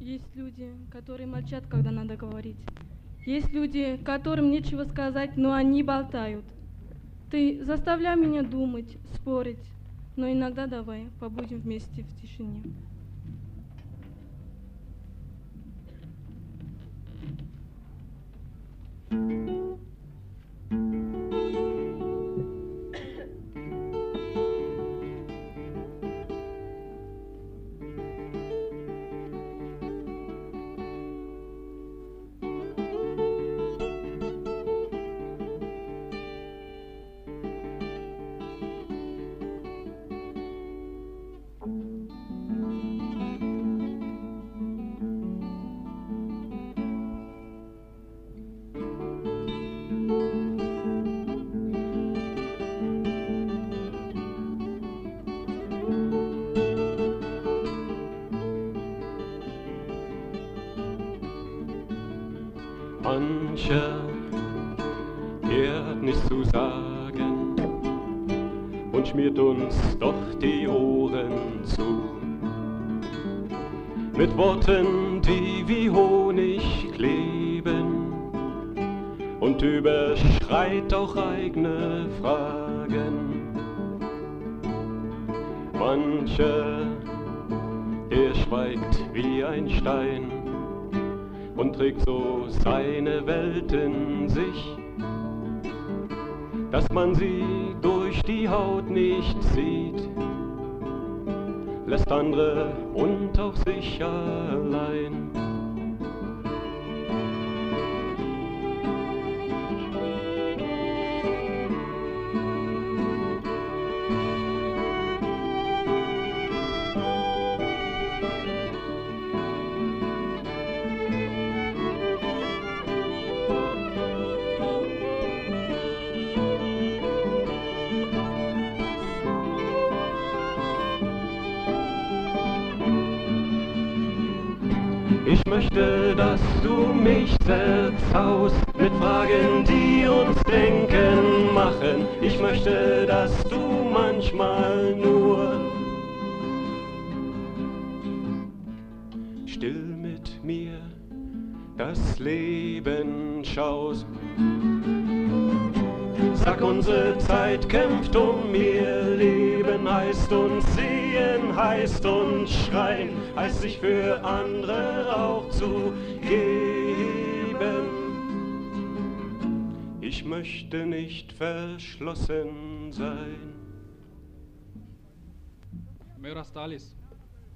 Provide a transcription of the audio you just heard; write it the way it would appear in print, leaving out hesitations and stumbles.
Есть люди, которые молчат, когда надо говорить. Есть люди, которым нечего сказать, но они болтают. Ты заставляй меня думать, спорить, но иногда давай побудем вместе в тишине. Mancher hört nicht zu sagen und schmiert uns doch die Ohren zu. Mit Worten, die wie Honig kleben und überschreit auch eigene Fragen. Mancher, der schweigt wie ein Stein und trägt so seine Welt in sich, dass man sie durch die Haut nicht sieht, lässt andere und auch sich allein. Ich möchte, dass du mich zerzaust mit Fragen, die uns denken machen. Ich möchte, dass du manchmal nur still mit mir das Leben schaust. Sag, unsere Zeit kämpft um ihr Leben, heißt uns sehen, heißt uns schreien, heißt sich für andere auch zu geben. Ich möchte nicht verschlossen sein. Мы расстались.